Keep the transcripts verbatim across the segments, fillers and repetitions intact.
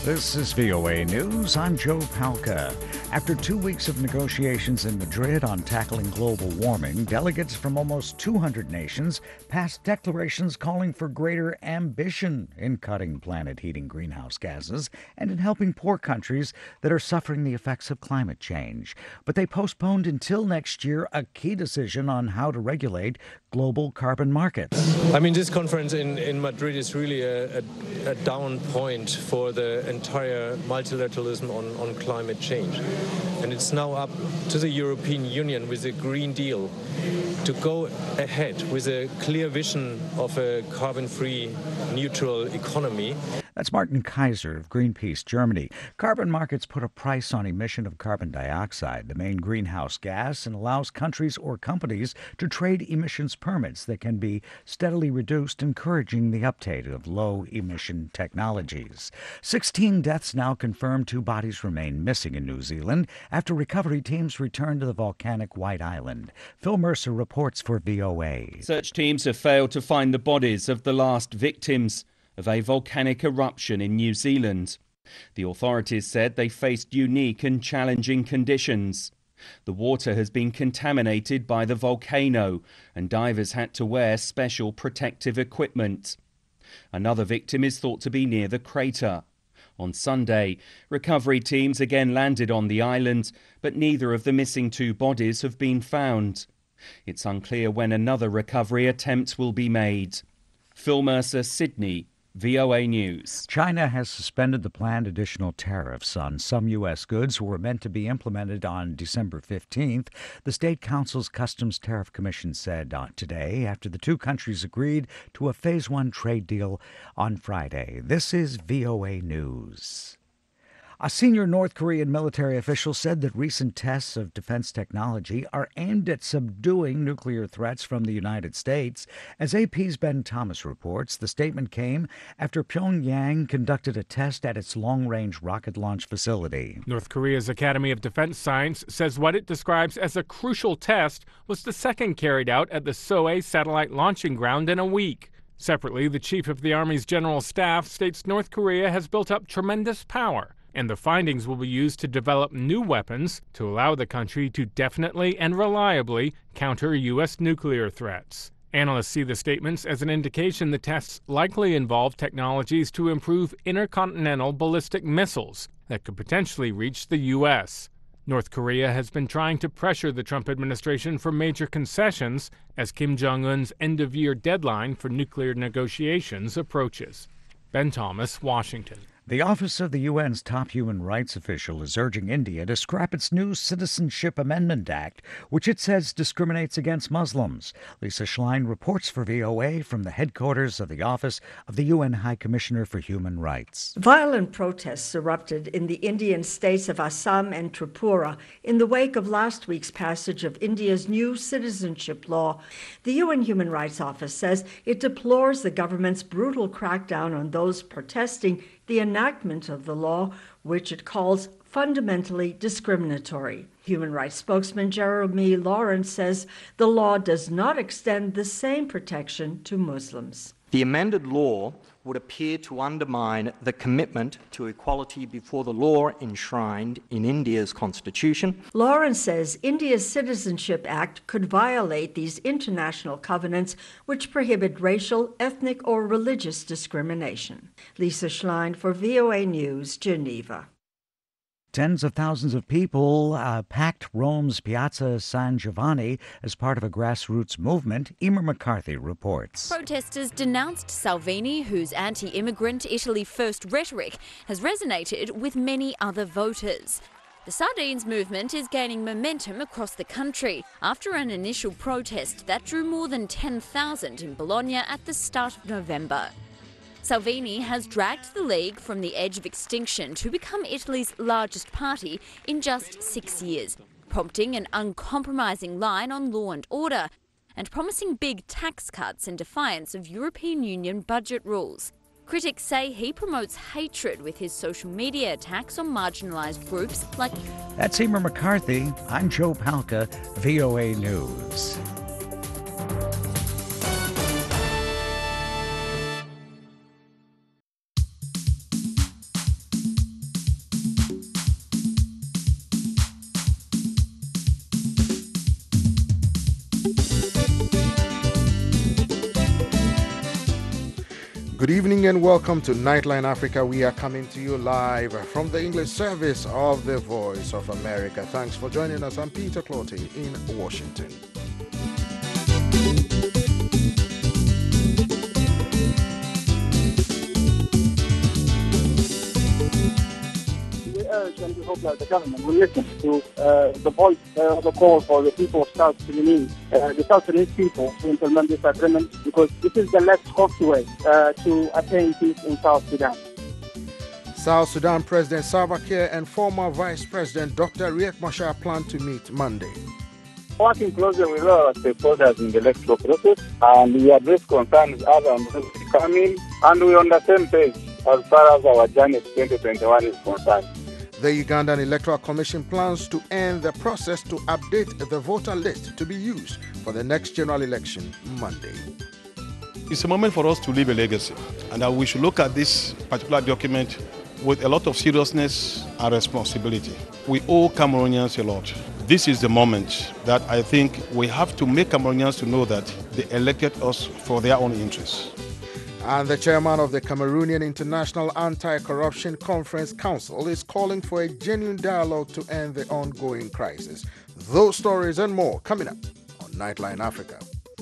This is V O A News. I'm Joe Palca. After two weeks of negotiations in Madrid on tackling global warming, delegates from almost two hundred nations passed declarations calling for greater ambition in cutting planet-heating greenhouse gases and in helping poor countries that are suffering the effects of climate change. But they postponed until next year a key decision on how to regulate global carbon markets. I mean, this conference in, in Madrid is really a, a, a down point for the entire multilateralism on, on climate change. And it's now up to the European Union with a Green Deal to go ahead with a clear vision of a carbon-free, neutral economy. That's Martin Kaiser of Greenpeace Germany. Carbon markets put a price on emission of carbon dioxide, the main greenhouse gas, and allows countries or companies to trade emissions permits that can be steadily reduced, encouraging the uptake of low-emission technologies. Sixteen deaths now confirmed. Two bodies remain missing in New Zealand after recovery teams return to the volcanic White Island. Phil Mercer reports for V O A. Search teams have failed to find the bodies of the last victims of a volcanic eruption in New Zealand. The authorities said they faced unique and challenging conditions. The water has been contaminated by the volcano, and divers had to wear special protective equipment. Another victim is thought to be near the crater. On Sunday, recovery teams again landed on the island, but neither of the missing two bodies have been found. It's unclear when another recovery attempt will be made. Phil Mercer, Sydney, V O A News. China has suspended the planned additional tariffs on some U S goods were meant to be implemented on December fifteenth. The State Council's Customs Tariff Commission said uh, today after the two countries agreed to a Phase one trade deal on Friday. This is V O A News. A senior North Korean military official said that recent tests of defense technology are aimed at subduing nuclear threats from the United States. As A P's Ben Thomas reports, the statement came after Pyongyang conducted a test at its long-range rocket launch facility. North Korea's Academy of Defense Science says what it describes as a crucial test was the second carried out at the Sohae satellite launching ground in a week. Separately, the chief of the Army's General Staff states North Korea has built up tremendous power, and the findings will be used to develop new weapons to allow the country to definitely and reliably counter U S nuclear threats. Analysts see the statements as an indication the tests likely involve technologies to improve intercontinental ballistic missiles that could potentially reach the U S. North Korea has been trying to pressure the Trump administration for major concessions as Kim Jong-un's end-of-year deadline for nuclear negotiations approaches. Ben Thomas, Washington. The Office of the U N's top human rights official is urging India to scrap its new Citizenship Amendment Act, which it says discriminates against Muslims. Lisa Schlein reports for V O A from the headquarters of the Office of the U N High Commissioner for Human Rights. Violent protests erupted in the Indian states of Assam and Tripura in the wake of last week's passage of India's new citizenship law. The U N Human Rights Office says it deplores the government's brutal crackdown on those protesting the enactment of the law, which it calls fundamentally discriminatory. Human rights spokesman Jeremy Lawrence says the law does not extend the same protection to Muslims. The amended law would appear to undermine the commitment to equality before the law enshrined in India's constitution. Lawrence says India's Citizenship Act could violate these international covenants which prohibit racial, ethnic, or religious discrimination. Lisa Schlein for V O A News, Geneva. Tens of thousands of people uh, packed Rome's Piazza San Giovanni as part of a grassroots movement. Emer McCarthy reports. Protesters denounced Salvini, whose anti-immigrant Italy-first rhetoric has resonated with many other voters. The Sardines movement is gaining momentum across the country after an initial protest that drew more than ten thousand in Bologna at the start of November. Salvini has dragged the League from the edge of extinction to become Italy's largest party in just six years, prompting an uncompromising line on law and order and promising big tax cuts in defiance of European Union budget rules. Critics say he promotes hatred with his social media attacks on marginalised groups like... That's Emer McCarthy. I'm Joe Palca, V O A News. Good evening and welcome to Nightline Africa. We are coming to you live from the English service of the Voice of America. Thanks for joining us. I'm Peter Clottey in Washington. We urge and we hope that the government will listen to uh, the voice, uh, the call for the people of South Sudanese, uh, the South Sudanese people to implement this agreement, because this is the less costly way uh, to attain peace in South Sudan. South Sudan President Salva Kiir and former Vice President Doctor Riek Machar plan to meet Monday. Working closely with our stakeholders in the electoral process, and we address concerns other coming, and we're on the same page as far as our journey to twenty twenty-one is concerned. The Ugandan Electoral Commission plans to end the process to update the voter list to be used for the next general election Monday. It's a moment for us to leave a legacy, and that we should look at this particular document with a lot of seriousness and responsibility. We owe Cameroonians a lot. This is the moment that I think we have to make Cameroonians to know that they elected us for their own interests. And the chairman of the Cameroonian International Anti-Corruption Conference Council is calling for a genuine dialogue to end the ongoing crisis. Those stories and more coming up on Nightline Africa.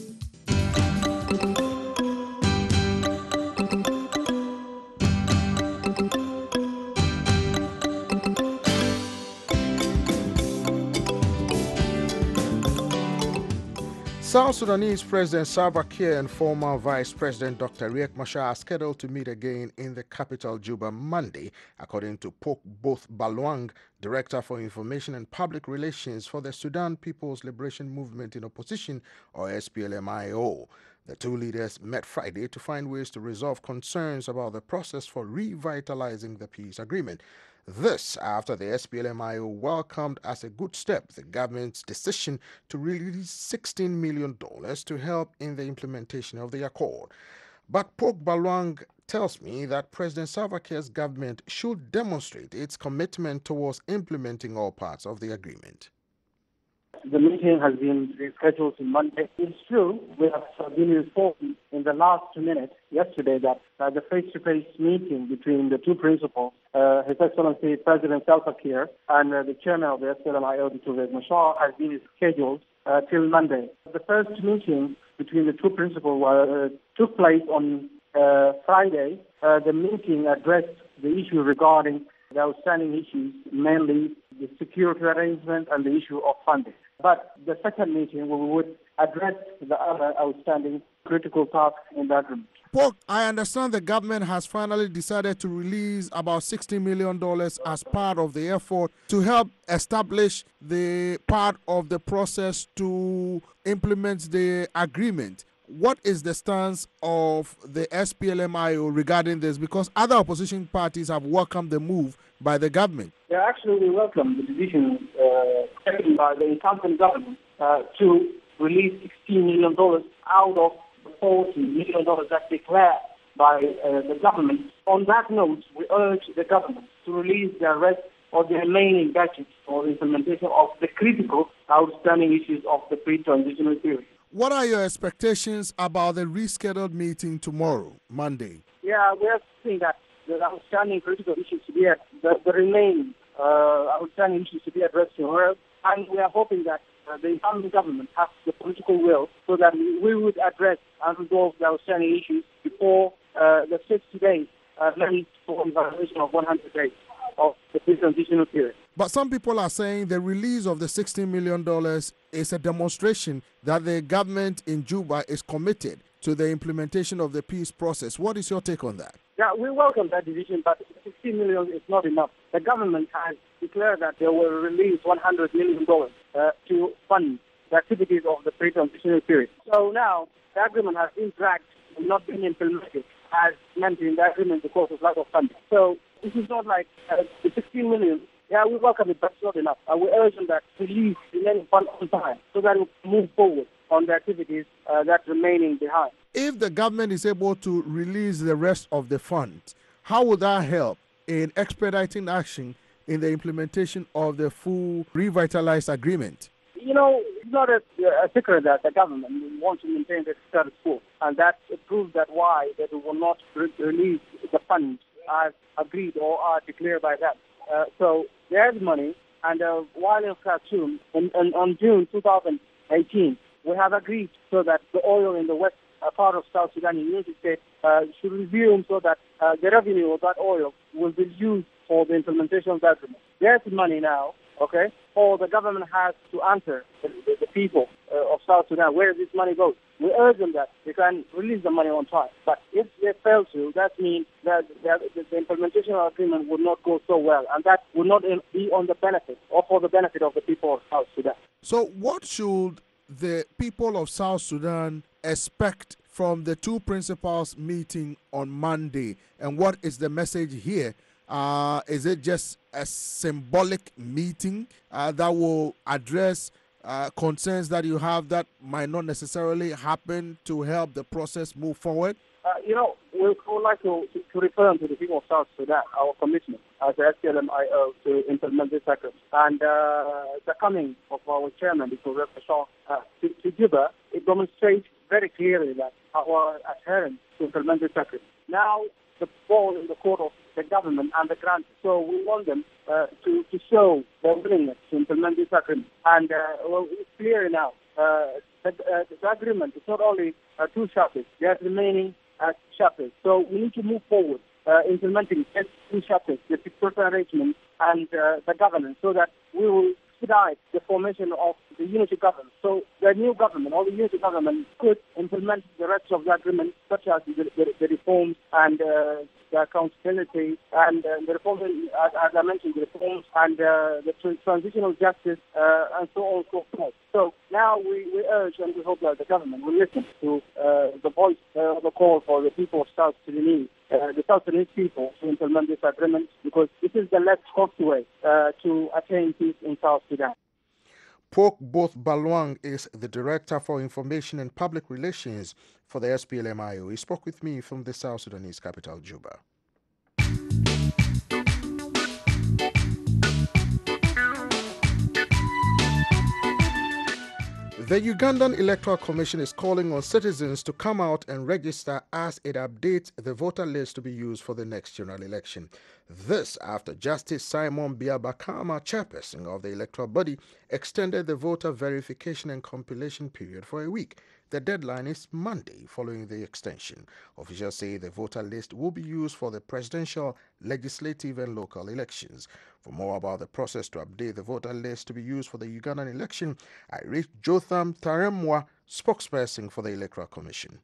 South Sudanese President Salva Kiir and former Vice President Doctor Riek Machar are scheduled to meet again in the capital Juba Monday, according to Pok Both Balwang, Director for Information and Public Relations for the Sudan People's Liberation Movement in Opposition, or S P L M I O. The two leaders met Friday to find ways to resolve concerns about the process for revitalizing the peace agreement. This after the S P L M I O welcomed as a good step the government's decision to release sixteen million dollars to help in the implementation of the accord. But Pok Balwang tells me that President Salva Kiir's government should demonstrate its commitment towards implementing all parts of the agreement. The meeting has been rescheduled to Monday. It's true, we have been informed in the last minute yesterday that uh, the face-to-face meeting between the two principals, uh, His Excellency President Salva Kiir and uh, the chairman of the S P L M I O, Doctor Riek Machar, has been scheduled uh, till Monday. The first meeting between the two principals uh, took place on uh, Friday. Uh, the meeting addressed the issue regarding the outstanding issues, mainly the security arrangement and the issue of funding. But the second meeting, we would address the other outstanding critical tasks in that room. Pok, I understand the government has finally decided to release about sixty million dollars as part of the effort to help establish the part of the process to implement the agreement. What is the stance of the S P L M I O regarding this? Because other opposition parties have welcomed the move by the government. Yeah, actually, we welcome the decision uh, taken by the incumbent government uh, to release sixteen million dollars out of the forty million dollars that's declared by uh, the government. On that note, we urge the government to release the rest of the remaining budget for implementation of the critical outstanding issues of the pre-transitional period. What are your expectations about the rescheduled meeting tomorrow, Monday? Yeah, we are seeing that the outstanding critical issues to be at, the, the remaining uh, outstanding issues to be addressed tomorrow, and we are hoping that uh, the incumbent government has the political will so that we would address and resolve the outstanding issues before uh, the sixty days uh, left for evaluation of one hundred days of the pre-transitional period. But some people are saying the release of the sixteen million dollars is a demonstration that the government in Juba is committed to the implementation of the peace process. What is your take on that? Yeah, we welcome that decision, but sixteen million dollars is not enough. The government has declared that they will release one hundred million dollars uh, to fund the activities of the pre-transitional period. So now the agreement has been dragged and not been implemented as meant in the agreement because of lack of funding. So this is not like uh, the sixteen million dollars. Yeah, we welcome it, but it's not enough. Uh, we urge them that release remaining funds on time so that we can move forward on the activities uh, that remaining behind. If the government is able to release the rest of the funds, how would that help in expediting action in the implementation of the full revitalized agreement? You know, not a, a secret that the government wants to maintain the status quo, and that proves that why that it will not re- release the funds as agreed or are declared by them. Uh, so there's money, and uh, while in Khartoum, in, in, on June two thousand eighteen, we have agreed so that the oil in the west uh, part of South Sudan in Unity State uh, should resume so that uh, the revenue of that oil will be used for the implementation of that agreement. There's money now, okay, or the government has to answer the, the, the people uh, of South Sudan where this money goes. We urge them that they can release the money on time. But if they fail to, that means that the, the implementation of the agreement would not go so well, and that would not be on the benefit or for the benefit of the people of South Sudan. So what should the people of South Sudan expect from the two principals meeting on Monday, and what is the message here? Uh, is it just a symbolic meeting uh, that will address uh, concerns that you have that might not necessarily happen to help the process move forward? Uh, you know, we would like to, to, to return to the people of South Sudan our commitment as the S P L M I O to implement this agreement. And uh, the coming of our chairman, Doctor Riek Machar, uh, to, to Juba, it demonstrates very clearly that our adherence to implement this agreement. Now, the ball in the court of the government and the grant. So we want them uh, to, to show their willingness to implement this agreement. And uh, well, it's clear now. Uh, the, uh, the agreement is not only uh, two chapters, there's remaining uh, chapters. So we need to move forward uh, implementing these two chapters, the fiscal arrangement and uh, the governance, so that we will expedite the formation of the unity government. So the new government or the unity government could implement the rest of the agreement, such as the, the, the reforms and uh, the accountability and uh, the reforms, as, as I mentioned, the reforms and uh, the tr- transitional justice uh, and so on and so forth. So now we, we urge and we hope that the government will listen to uh, the voice of uh, the call for the people of South Sudanese, uh, the South Sudanese people to implement this agreement, because this is the less costly way uh, to attain peace in South Sudan. Pok Both Balwang is the Director for Information and Public Relations for the S P L M I O. He spoke with me from the South Sudanese capital, Juba. The Ugandan Electoral Commission is calling on citizens to come out and register as it updates the voter list to be used for the next general election. This after Justice Simon Biabakama, chairperson of the electoral body, extended the voter verification and compilation period for a week. The deadline is Monday following the extension. Officials say the voter list will be used for the presidential, legislative and local elections. For more about the process to update the voter list to be used for the Ugandan election, I reached Jotham Taremwa, spokesperson for the Electoral Commission.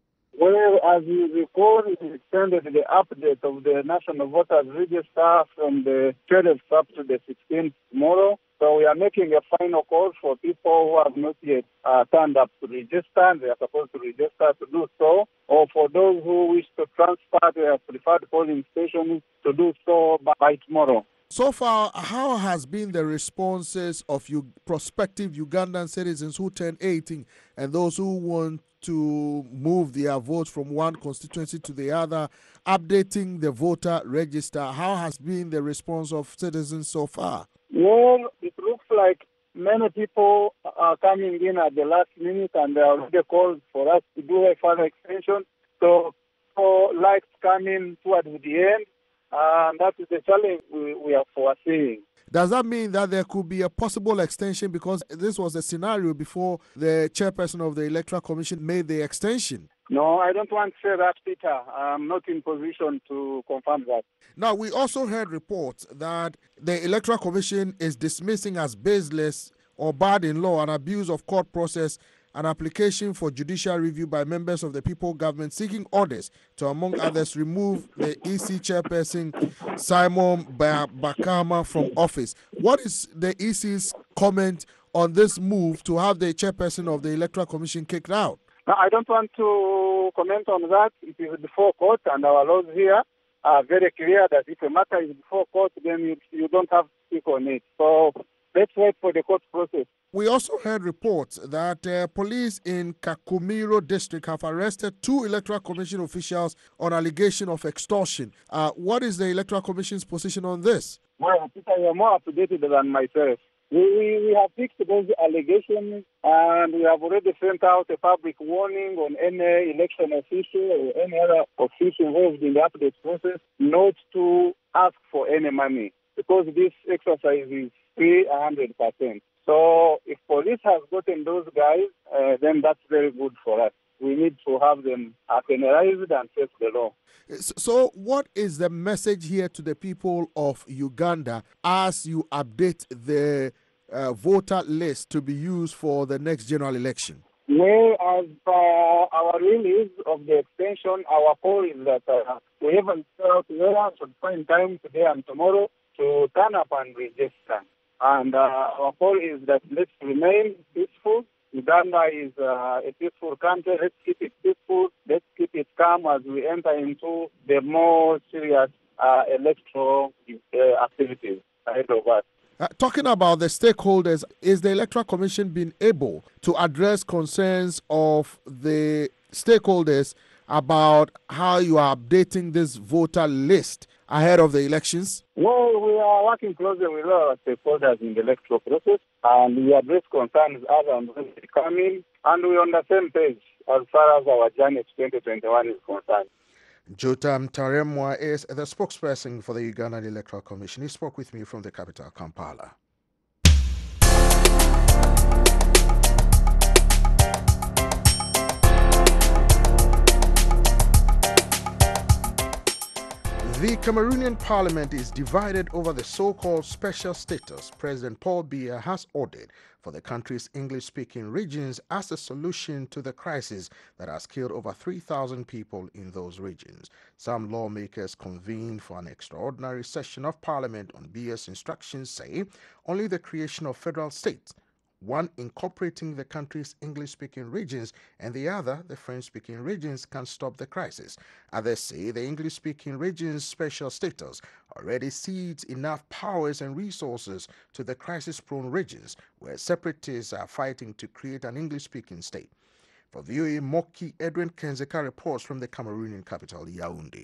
Well, as you recall, we extended the update of the National Voters Register from the twelfth up to the sixteenth tomorrow. So we are making a final call for people who have not yet uh, turned up to register. They are supposed to register to do so. Or for those who wish to transfer their preferred polling stations to do so by, by tomorrow. So far, how has been the responses of you prospective Ugandan citizens who turn eighteen and those who want to move their votes from one constituency to the other, updating the voter register? How has been the response of citizens so far? Well, it looks like many people are coming in at the last minute and they already called for us to do a further extension. So, so likes coming towards the end, and that is the challenge we, we are foreseeing. Does that mean that there could be a possible extension, because this was a scenario before the chairperson of the Electoral Commission made the extension? No, I don't want to say that, Peter. I'm not in position to confirm that. Now, we also heard reports that the Electoral Commission is dismissing as baseless or bad in law an abuse of court process an application for judicial review by members of the People government seeking orders to, among others, remove the E C chairperson Simon Bakama from office. What is the E C's comment on this move to have the chairperson of the Electoral Commission kicked out? I don't want to comment on that. It is before court, and our laws here are very clear that if a matter is before court, then you, you don't have to speak on it. So let's wait for the court process. We also heard reports that uh, police in Kakumiro district have arrested two Electoral Commission officials on allegation of extortion. Uh, what is the Electoral Commission's position on this? Well, Peter, you are more updated than myself. We, we, we have fixed those allegations, and we have already sent out a public warning on any election official or any other official involved in the update process not to ask for any money, because this exercise is free one hundred percent. So if police has gotten those guys, uh, then that's very good for us. We need to have them penalized and face the law. So what is the message here to the people of Uganda as you update the uh, voter list to be used for the next general election? Well, as per our release of the extension, our call is that uh, we haven't felt well to find time today and tomorrow to turn up and register. And uh, our call is that let's remain peaceful. Uganda is uh, a peaceful country. Let's keep it peaceful. Let's keep it calm as we enter into the more serious uh, electoral uh, activities ahead of us. Uh, talking about the stakeholders, is the Electoral Commission being able to address concerns of the stakeholders about how you are updating this voter list ahead of the elections? Well, we are working closely with our stakeholders in the electoral process, and we address concerns as and when they come in, and we're on the same page as far as our journey to twenty twenty-one is concerned. Jotam Taremwa is the spokesperson for the Ugandan Electoral Commission. He spoke with me from the capital, Kampala. The Cameroonian parliament is divided over the so-called special status President Paul Biya has ordered for the country's English-speaking regions as a solution to the crisis that has killed over three thousand people in those regions. Some lawmakers convened for an extraordinary session of parliament on Biya's instructions say only the creation of federal states, one incorporating the country's English-speaking regions and the other, the French-speaking regions, can stop the crisis. Others say the English-speaking regions' special status already cedes enough powers and resources to the crisis-prone regions, where separatists are fighting to create an English-speaking state. For V O A Moki, Edwin Kenzeka reports from the Cameroonian capital, Yaoundé.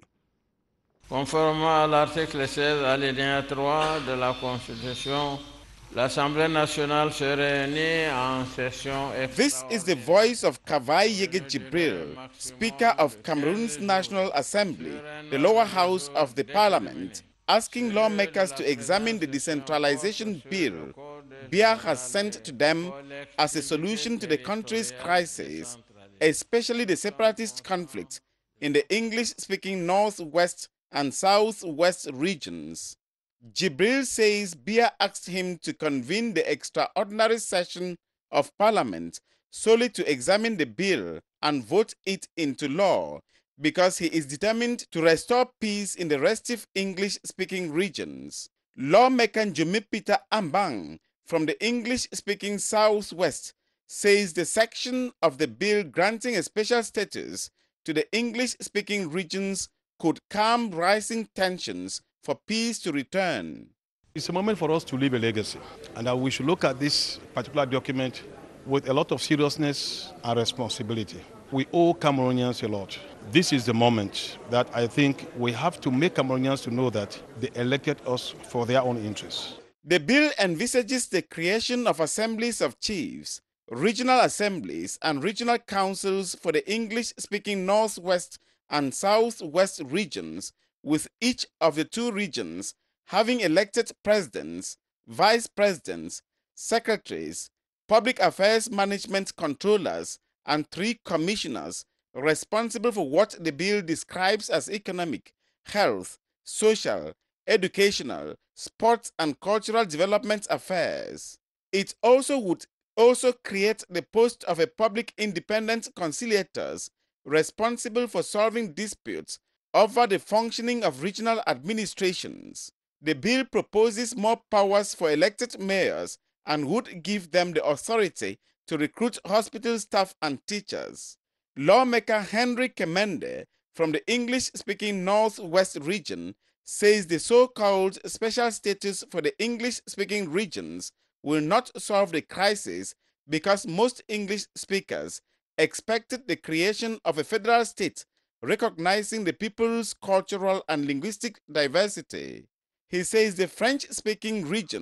Conformément à l'article seize, alinéa trois de la Constitution, l'Assemblée nationale se réunit en session. This is the voice of Kavai Yege Jibril, Speaker of Cameroon's National Assembly, the lower house of the parliament, asking lawmakers to examine the decentralization bill Biya has sent to them as a solution to the country's crisis, especially the separatist conflict in the English-speaking northwest and southwest regions. Jibril says Biya asked him to convene the extraordinary session of parliament solely to examine the bill and vote it into law because he is determined to restore peace in the restive English-speaking regions. Lawmaker Jumi Peter Ambang from the English-speaking southwest says the section of the bill granting a special status to the English-speaking regions could calm rising tensions for peace to return. It's a moment for us to leave a legacy, and that we should look at this particular document with a lot of seriousness and responsibility. We owe Cameroonians a lot. This is the moment that I think we have to make Cameroonians to know that they elected us for their own interests. The bill envisages the creation of assemblies of chiefs, regional assemblies, and regional councils for the English-speaking northwest and southwest regions, with each of the two regions having elected presidents, vice presidents, secretaries, public affairs management controllers, and three commissioners responsible for what the bill describes as economic, health, social, educational, sports, and cultural development affairs. It also would also create the post of a public independent conciliators responsible for solving disputes over the functioning of regional administrations. The bill proposes more powers for elected mayors and would give them the authority to recruit hospital staff and teachers. Lawmaker Henry Kemende from the English-speaking Northwest region says the so-called special status for the English-speaking regions will not solve the crisis because most English speakers expected the creation of a federal state recognizing the people's cultural and linguistic diversity. He says the French-speaking regions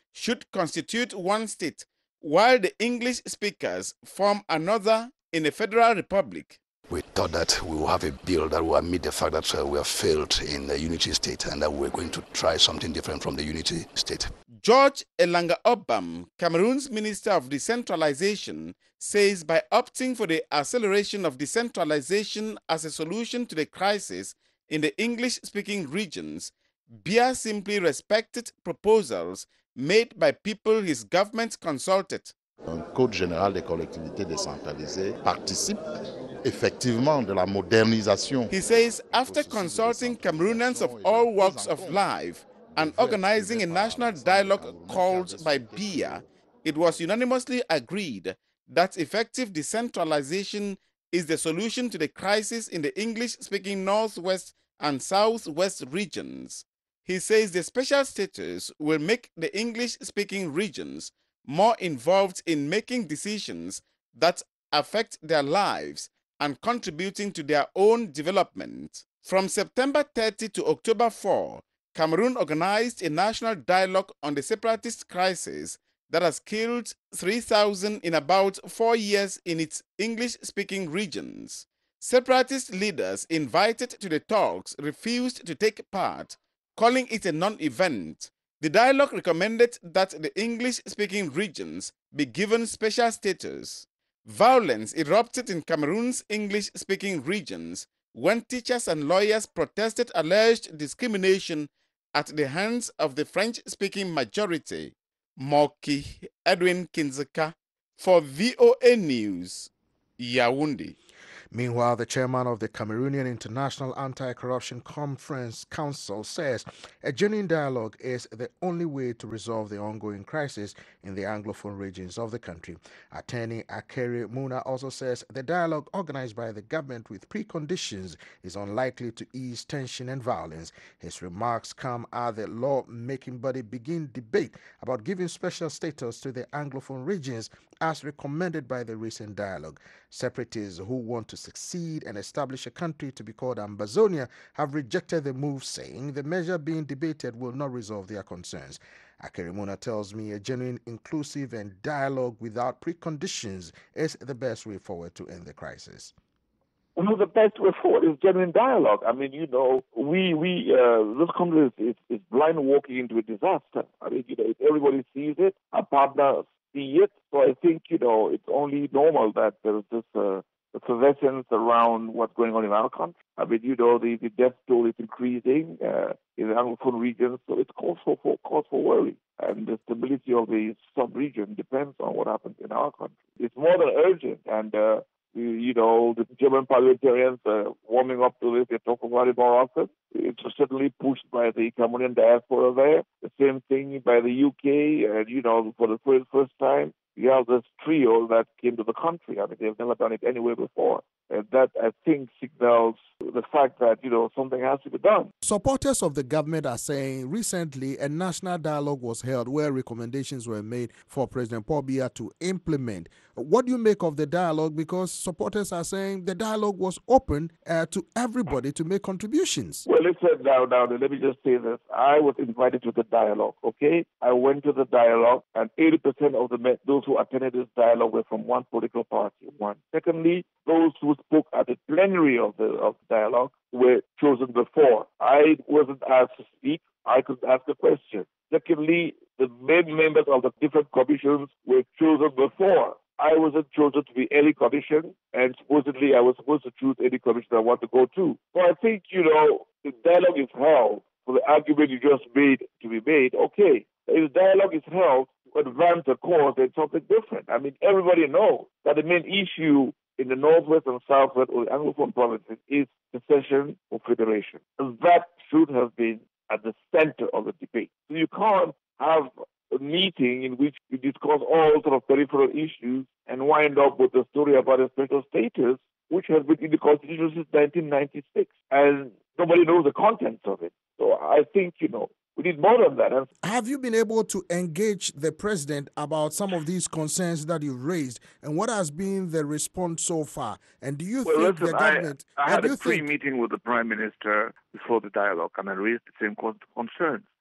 should constitute one state, while the English speakers form another in a federal republic. We thought that we will have a bill that will admit the fact that uh, we have failed in the unity state and that we're going to try something different from the unity state. George Elanga Obam, Cameroon's Minister of Decentralization, says by opting for the acceleration of decentralization as a solution to the crisis in the English-speaking regions, Biya simply respected proposals made by people his government consulted. Un code général des collectivités décentralisées participe effectivement de la modernisation. He says after consulting Cameroonians of all walks of life and organizing a national dialogue called by Biya, it was unanimously agreed that effective decentralization is the solution to the crisis in the English-speaking Northwest and Southwest regions. He says the special status will make the English-speaking regions more involved in making decisions that affect their lives and contributing to their own development. From September thirtieth to October fourth, Cameroon organized a national dialogue on the separatist crisis that has killed three thousand in about four years in its English-speaking regions. Separatist leaders invited to the talks refused to take part, calling it a non-event. The dialogue recommended that the English-speaking regions be given special status. Violence erupted in Cameroon's English-speaking regions when teachers and lawyers protested alleged discrimination at the hands of the French-speaking majority. Moki Edwin Kinzeka for V O A News, Yaoundé. Meanwhile, the chairman of the Cameroonian International Anti-Corruption Conference Council says a genuine dialogue is the only way to resolve the ongoing crisis in the Anglophone regions of the country. Attorney Akere Muna also says the dialogue organized by the government with preconditions is unlikely to ease tension and violence. His remarks come as the law-making body begin debate about giving special status to the Anglophone regions as recommended by the recent dialogue. Separatists who want to succeed and establish a country to be called Ambazonia have rejected the move, saying the measure being debated will not resolve their concerns. Akere Muna tells me a genuine, inclusive and dialogue without preconditions is the best way forward to end the crisis. Well, the best way forward is genuine dialogue. I mean, you know, we, we uh, this country is, is, is blind walking into a disaster. I mean, you know, if everybody sees it, our partners see it. So I think, you know, it's only normal that there is this uh, effervescence around what's going on in our country. I mean, you know, the, the death toll is increasing uh, in the Anglophone region, so it's cause for, for, cause for worry. And the stability of the sub-region depends on what happens in our country. It's more than urgent, and uh, you know, the German parliamentarians are warming up to this. They talk about it more often. It's certainly pushed by the Cameroonian diaspora there. The same thing by the U K. And, you know, for the first, first time, you have this trio that came to the country. I mean, they've never done it anywhere before. And that, I think, signals the fact that, you know, something has to be done. Supporters of the government are saying recently a national dialogue was held where recommendations were made for President Paul Biya to implement. What do you make of the dialogue? Because supporters are saying the dialogue was open uh, to everybody to make contributions. Well, listen now, now, let me just say this. I was invited to the dialogue, okay? I went to the dialogue, and eighty percent of the men, those who attended this dialogue were from one political party, one. Secondly, those who spoke at the plenary of the of dialogue were chosen before. I wasn't asked to speak. I could ask a question. Secondly, the main members of the different commissions were chosen before. I wasn't chosen to be any commission, and supposedly I was supposed to choose any commission I want to go to. So I think, you know, the dialogue is held for the argument you just made to be made. Okay, if the dialogue is held to advance the cause, then something different. I mean, everybody knows that the main issue in the Northwest and Southwest or the Anglophone provinces is secession or federation. And that should have been at the center of the debate. So you can't have a meeting in which you discuss all sort of peripheral issues and wind up with a story about a special status, which has been in the Constitution since nineteen ninety-six. And nobody knows the contents of it. So I think, you know, we need more than that. Have you been able to engage the president about some of these concerns that you've raised, and what has been the response so far? And do you well, think listen, the government... I, I had a pre-meeting think... with the Prime Minister before the dialogue, and I raised the same concerns.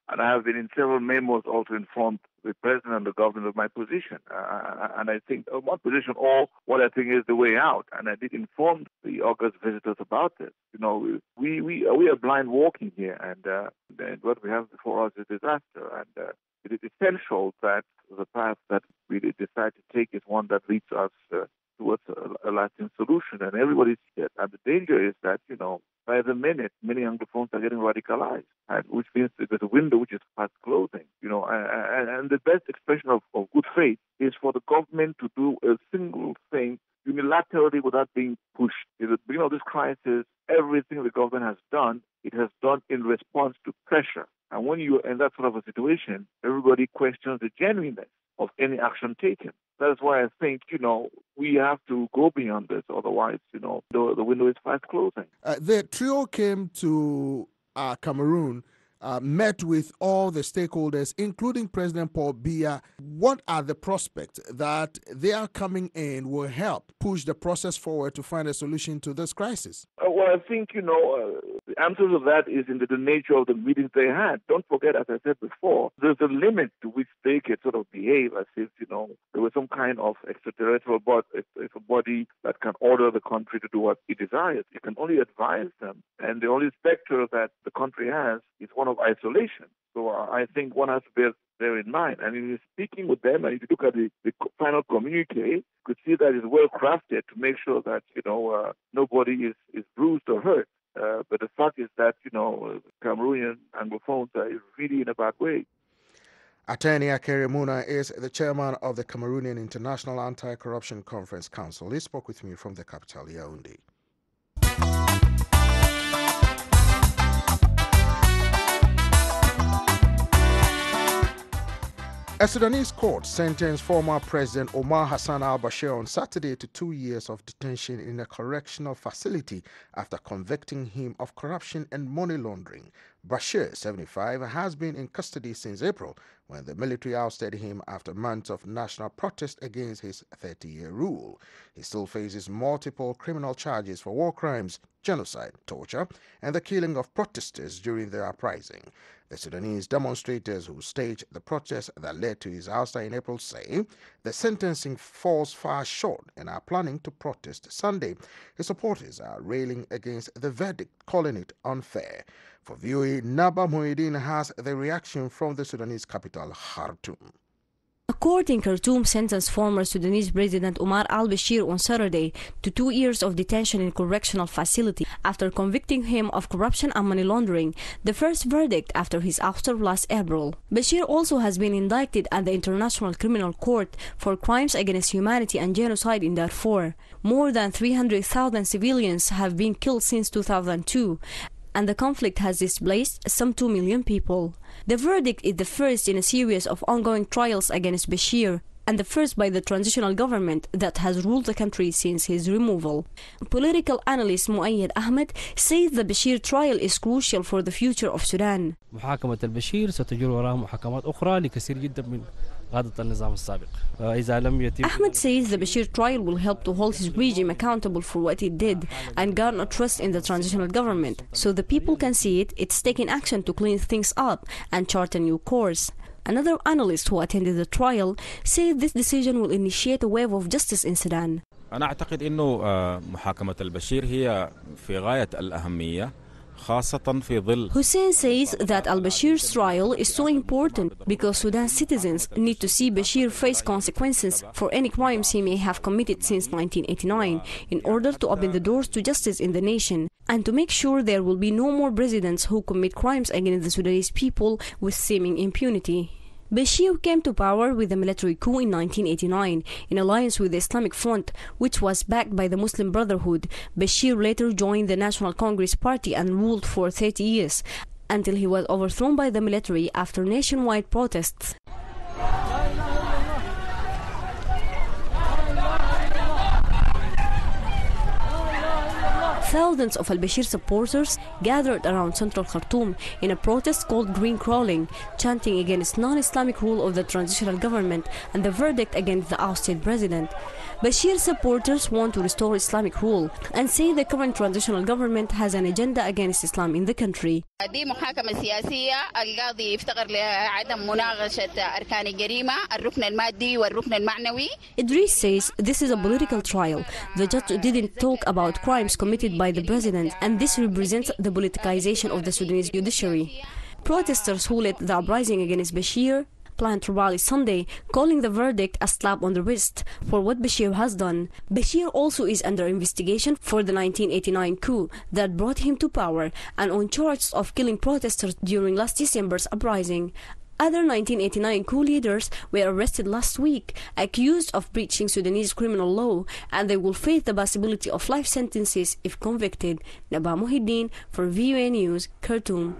And I have been in several memos also informed the president and the government of my position. Uh, and I think uh, one position or what I think is the way out. And I did inform the August visitors about this. You know, we we we are blind walking here, and, uh, and what we have before us is disaster. And uh, it is essential that the path that we decide to take is one that leads us uh, towards a, a lasting solution. And everybody's scared. And the danger is that, you know, by the minute, many Anglophones are getting radicalized, and which means there's a window which is fast closing. You know, and, and the best expression of, of good faith is for the government to do a single thing unilaterally without being pushed. At the beginning of this crisis, everything the government has done, it has done in response to pressure. And when you're in that sort of a situation, everybody questions the genuineness of any action taken. That's why I think, you know, we have to go beyond this. Otherwise, you know, the, the window is fast closing. Uh, the trio came to uh, Cameroon, uh, met with all the stakeholders, including President Paul Biya. What are the prospects that they are coming in will help push the process forward to find a solution to this crisis? Uh, well, I think, you know, uh, the answer to that is in the, the nature of the meetings they had. Don't forget, as I said before, there's a limit to which they can sort of behave as if, you know, there was some kind of extraterrestrial body, it's a body that can order the country to do what it desires. You can only advise them. And the only specter that the country has is one of isolation. So uh, I think one has to bear, bear in mind. And in speaking with them, and if you look at the, the final communique, you could see that it's well crafted to make sure that, you know, uh, nobody is, is bruised or hurt. Uh, but the fact is that, you know, Cameroonian Anglophones are really in a bad way. Attorney Akere Muna is the chairman of the Cameroonian International Anti-Corruption Conference Council. He spoke with me from the capital, Yaoundé. A Sudanese court sentenced former President Omar Hassan al-Bashir on Saturday to two years of detention in a correctional facility after convicting him of corruption and money laundering. Bashir, seventy-five, has been in custody since April when the military ousted him after months of national protest against his thirty-year rule. He still faces multiple criminal charges for war crimes, genocide, torture, and the killing of protesters during the uprising. The Sudanese demonstrators who staged the protest that led to his ouster in April say the sentencing falls far short and are planning to protest Sunday. His supporters are railing against the verdict, calling it unfair. For V O A, Naba Muhyiddin has the reaction from the Sudanese capital, Khartoum. A court in Khartoum sentenced former Sudanese President Omar al-Bashir on Saturday to two years of detention in correctional facility after convicting him of corruption and money laundering, the first verdict after his ouster last April. Bashir also has been indicted at the International Criminal Court for crimes against humanity and genocide in Darfur. More than three hundred thousand civilians have been killed since two thousand two. And the conflict has displaced some two million people. The verdict is the first in a series of ongoing trials against Bashir, and the first by the transitional government that has ruled the country since his removal. Political analyst Muayyad Ahmed says the Bashir trial is crucial for the future of Sudan. محاكمة البشير ستجر وراها محاكمات أخرى لكثير جدا من قادة النظام السابق. إذا لم يتم Ahmed says the Bashir trial will help to hold his regime accountable for what it did and garner trust in the transitional government, so the people can see it, it's taking action to clean things up and chart a new course. Another analyst who attended the trial said this decision will initiate a wave of justice in Sudan. أنا أعتقد إنه محاكمة البشير هي في غاية الأهمية. Hussein says that al-Bashir's trial is so important because Sudan's citizens need to see Bashir face consequences for any crimes he may have committed since nineteen eighty-nine in order to open the doors to justice in the nation and to make sure there will be no more presidents who commit crimes against the Sudanese people with seeming impunity. Bashir came to power with a military coup in nineteen eighty-nine in alliance with the Islamic Front, which was backed by the Muslim Brotherhood. Bashir later joined the National Congress Party and ruled for thirty years, until he was overthrown by the military after nationwide protests. Thousands of al-Bashir supporters gathered around central Khartoum in a protest called Green Crawling, chanting against non-Islamic rule of the transitional government and the verdict against the ousted president. Bashir supporters want to restore Islamic rule and say the current transitional government has an agenda against Islam in the country. دي محاكمة سياسية القاضي يفتقر لعدم مناقشة أركان الجريمة الركن المادي والركن المعنوي. Idris says this is a political trial. The judge didn't talk about crimes committed by the president, and this represents the politicization of the Sudanese judiciary. Protesters who led the uprising against Bashir planned to rally Sunday, calling the verdict a slap on the wrist for what Bashir has done. Bashir also is under investigation for the nineteen eighty-nine coup that brought him to power and on charges of killing protesters during last December's uprising. Other nineteen eighty-nine coup leaders were arrested last week, accused of breaching Sudanese criminal law, and they will face the possibility of life sentences if convicted. Naba Muhiddin for V O A News, Khartoum.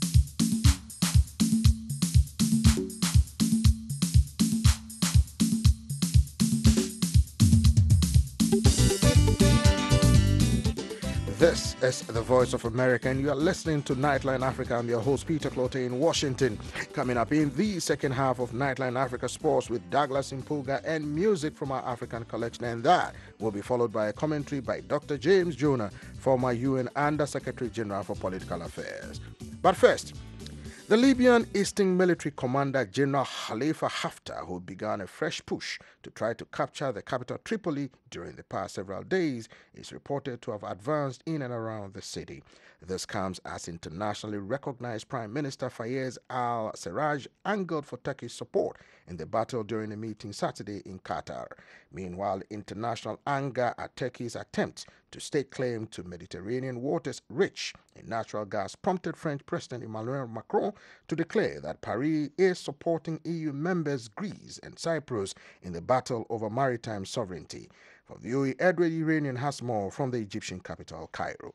This is the Voice of America, and you are listening to Nightline Africa. I'm your host, Peter Clote, in Washington. Coming up in the second half of Nightline Africa Sports with Douglas Impuga and music from our African collection, and that will be followed by a commentary by Doctor James Jonah, former U N Under Secretary General for Political Affairs. But first, the Libyan Eastern Military Commander General Khalifa Haftar, who began a fresh push to try to capture the capital Tripoli during the past several days, is reported to have advanced in and around the city. This comes as internationally recognized Prime Minister Fayez al-Sarraj angled for Turkish support in the battle during a meeting Saturday in Qatar. Meanwhile, international anger at Turkey's attempt to stake claim to Mediterranean waters rich in natural gas prompted French President Emmanuel Macron to declare that Paris is supporting E U members Greece and Cyprus in the battle over maritime sovereignty. For V O A, Edward Iranian has more from the Egyptian capital, Cairo.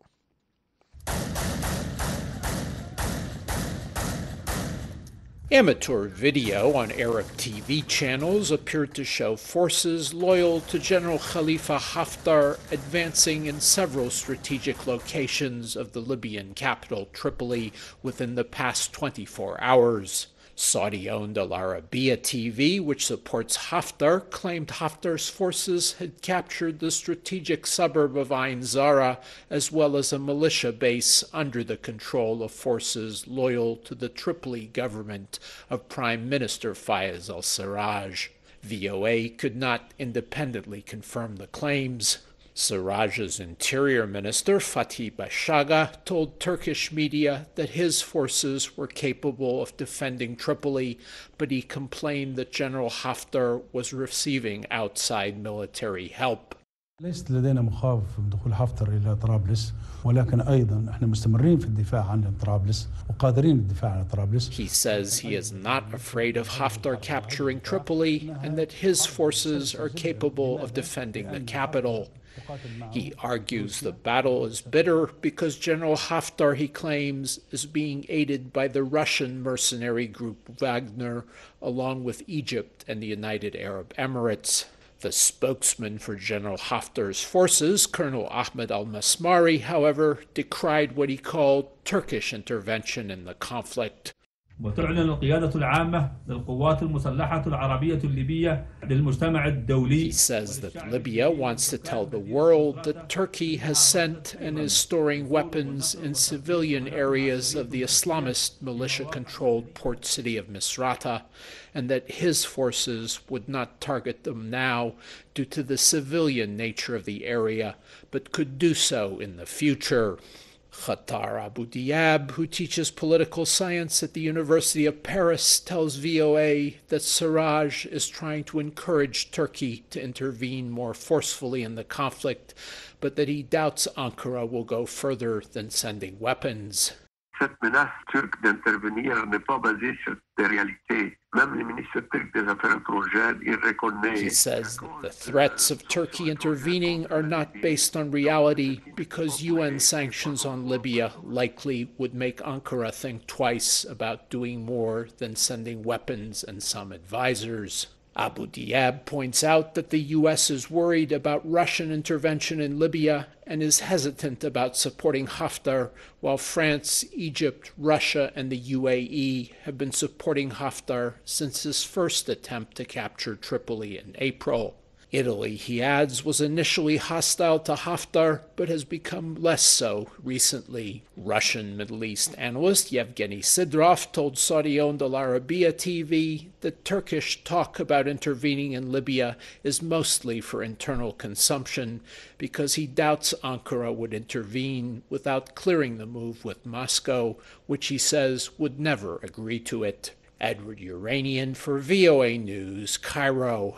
Amateur video on Arab T V channels appeared to show forces loyal to General Khalifa Haftar advancing in several strategic locations of the Libyan capital Tripoli within the past twenty-four hours. Saudi-owned Al Arabiya T V, which supports Haftar, claimed Haftar's forces had captured the strategic suburb of Ain Zara, as well as a militia base under the control of forces loyal to the Tripoli government of Prime Minister Fayez al-Sarraj. V O A could not independently confirm the claims. Sarraj's interior minister, Fatih Bashaga, told Turkish media that his forces were capable of defending Tripoli, but he complained that General Haftar was receiving outside military help. ليست لدينا مخاوف من دخول حفتر إلى طرابلس ولكن أيضا احنا مستمرين في الدفاع عن طرابلس وقادرين الدفاع عن طرابلس. He says he is not afraid of Haftar capturing Tripoli and that his forces are capable of defending the capital. He argues the battle is bitter because General Haftar, he claims, is being aided by the Russian mercenary group Wagner, along with Egypt and the United Arab Emirates. The spokesman for General Haftar's forces, Colonel Ahmed al-Masmari, however, decried what he called Turkish intervention in the conflict. وتعلن القيادة العامة للقوات المسلحة العربية الليبية للمجتمع الدولي. He says that Libya wants to tell the world that Turkey has sent and is storing weapons in civilian areas of the Islamist militia-controlled port city of Misrata, and that his forces would not target them now due to the civilian nature of the area, but could do so in the future. Khatar Abu Diab, who teaches political science at the University of Paris, tells V O A that Sarraj is trying to encourage Turkey to intervene more forcefully in the conflict, but that he doubts Ankara will go further than sending weapons. Cette menace turque d'intervenir n'est pas basée sur des réalités. Même le ministre turc des Affaires étrangères, il reconnaît. He says that the threats of Turkey intervening are not based on reality because U N sanctions on Libya likely would make Ankara think twice about doing more than sending weapons and some advisors. Abu Diab points out that the U S is worried about Russian intervention in Libya and is hesitant about supporting Haftar, while France, Egypt, Russia, and the U A E have been supporting Haftar since his first attempt to capture Tripoli in April. Italy, he adds, was initially hostile to Haftar, but has become less so recently. Russian Middle East analyst Yevgeny Sidrov told Saudi-owned Al Arabiya T V that Turkish talk about intervening in Libya is mostly for internal consumption, because he doubts Ankara would intervene without clearing the move with Moscow, which he says would never agree to it. Edward Uranian for V O A News, Cairo.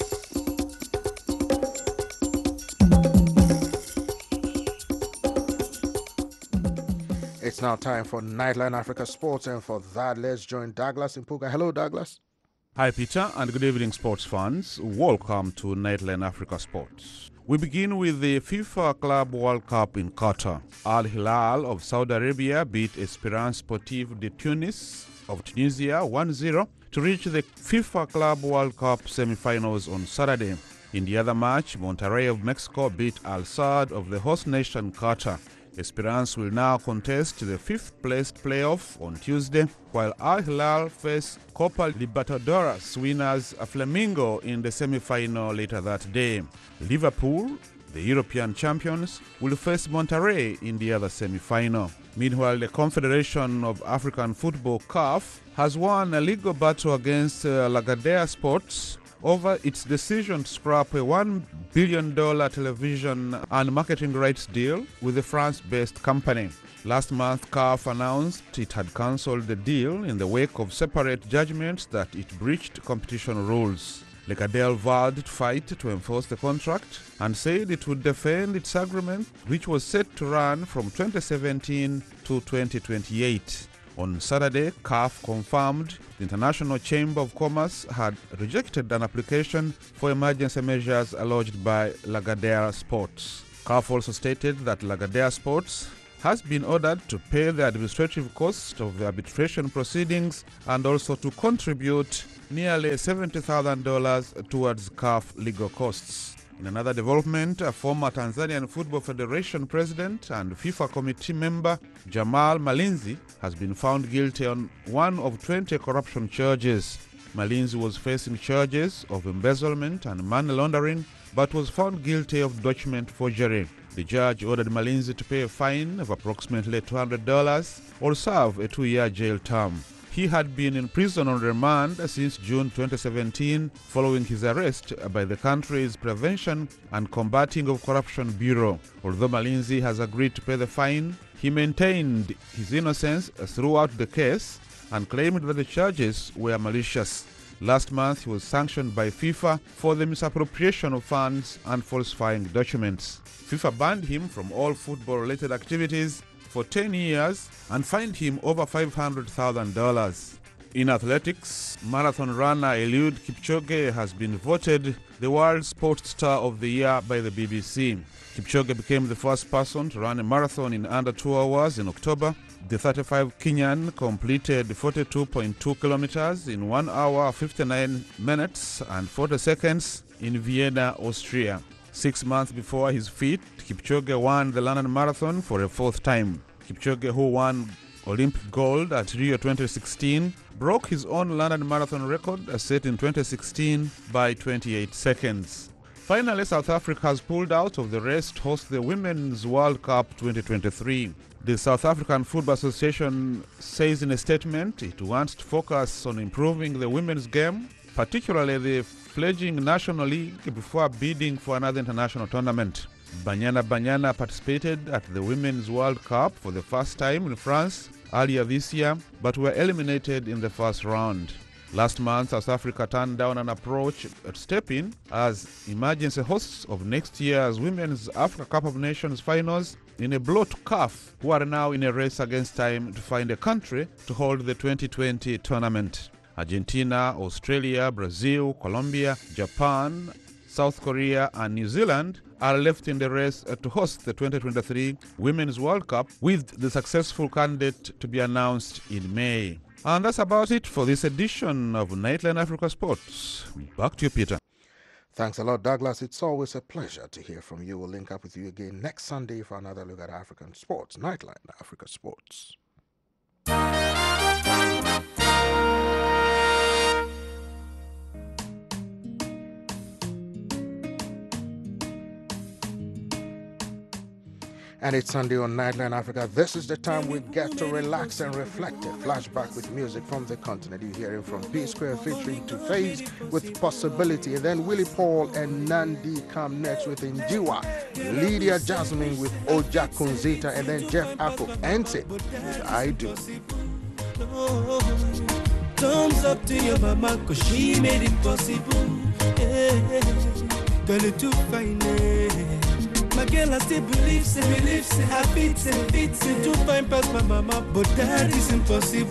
It's now time for Nightline Africa Sports, and for that, let's join Douglas Mpuga. Hello, Douglas. Hi, Peter, and good evening, sports fans. Welcome to Nightline Africa Sports. We begin with the FIFA Club World Cup in Qatar. Al Hilal of Saudi Arabia beat Esperance Sportive de Tunis of Tunisia one zero to reach the FIFA Club World Cup semi-finals on Saturday. In the other match, Monterrey of Mexico beat Al Sadd of the host nation Qatar. Esperance will now contest the fifth-placed playoff on Tuesday, while Al Hilal face Copa Libertadores winners Flamengo in the semi-final later that day. Liverpool, the European champions, will face Monterrey in the other semi-final. Meanwhile, the Confederation of African Football C A F has won a legal battle against uh, Lagardère Sports over its decision to scrap a one billion dollars television and marketing rights deal with the France-based company. Last month, C A F announced it had cancelled the deal in the wake of separate judgments that it breached competition rules. Lagardère vowed to fight to enforce the contract and said it would defend its agreement, which was set to run from twenty seventeen to twenty twenty-eight. On Saturday, C A F confirmed the International Chamber of Commerce had rejected an application for emergency measures lodged by Lagardère Sports. C A F also stated that Lagardère Sports has been ordered to pay the administrative cost of the arbitration proceedings and also to contribute nearly seventy thousand dollars towards C A F legal costs. In another development, a former Tanzanian Football Federation president and FIFA committee member, Jamal Malinzi, has been found guilty on one of twenty corruption charges. Malinzi was facing charges of embezzlement and money laundering, but was found guilty of document forgery. The judge ordered Malinzi to pay a fine of approximately two hundred dollars or serve a two-year jail term. He had been in prison on remand since June twenty seventeen following his arrest by the country's Prevention and Combating of Corruption Bureau. Although Malinzi has agreed to pay the fine, he maintained his innocence throughout the case and claimed that the charges were malicious. Last month, he was sanctioned by FIFA for the misappropriation of funds and falsifying documents. FIFA banned him from all football-related activities for ten years and fined him over five hundred thousand dollars. In athletics, marathon runner Eliud Kipchoge has been voted the World Sports Star of the Year by the B B C. Kipchoge became the first person to run a marathon in under two hours in October. The thirty-five Kenyan completed forty-two point two kilometers in one hour, fifty-nine minutes and forty seconds in Vienna, Austria. Six months before his feat, Kipchoge won the London Marathon for a fourth time. Kipchoge, who won Olympic gold at Rio twenty sixteen, broke his own London Marathon record set in twenty sixteen by twenty-eight seconds. Finally, South Africa has pulled out of the race to host the Women's World Cup twenty twenty-three. The South African Football Association says in a statement it wants to focus on improving the women's game, particularly the fledgling National League, before bidding for another international tournament. Banyana Banyana participated at the Women's World Cup for the first time in France earlier this year, but were eliminated in the first round. Last month, South Africa turned down an approach to step in as emergency hosts of next year's Women's Africa Cup of Nations finals in a blow to C A F, who are now in a race against time to find a country to hold the twenty twenty tournament. Argentina, Australia, Brazil, Colombia, Japan, South Korea and New Zealand are left in the race to host the twenty twenty-three Women's World Cup, with the successful candidate to be announced in May. And that's about it for this edition of Nightline Africa Sports. Back to you, Peter. Thanks a lot, Douglas. It's always a pleasure to hear from you. We'll link up with you again next Sunday for another look at African sports. Nightline Africa Sports. And it's Sunday on Nightline Africa. This is the time we get to relax and reflect. A flashback with music from the continent. You're hearing from P Square featuring Two Face with Possibility. And then Willie Paul and Nandi come next with Njiwa. Lydia Jasmine with Oja Kunzita. And then Jeff Ako ends it with I Do. Thumbs up to your mama, cause she made it possible. Yeah. Girl, it's too fine. Yeah. My girl, I still believe, say, believe, say, I fit, say, fit, say, too fine past my mama, but that is impossible.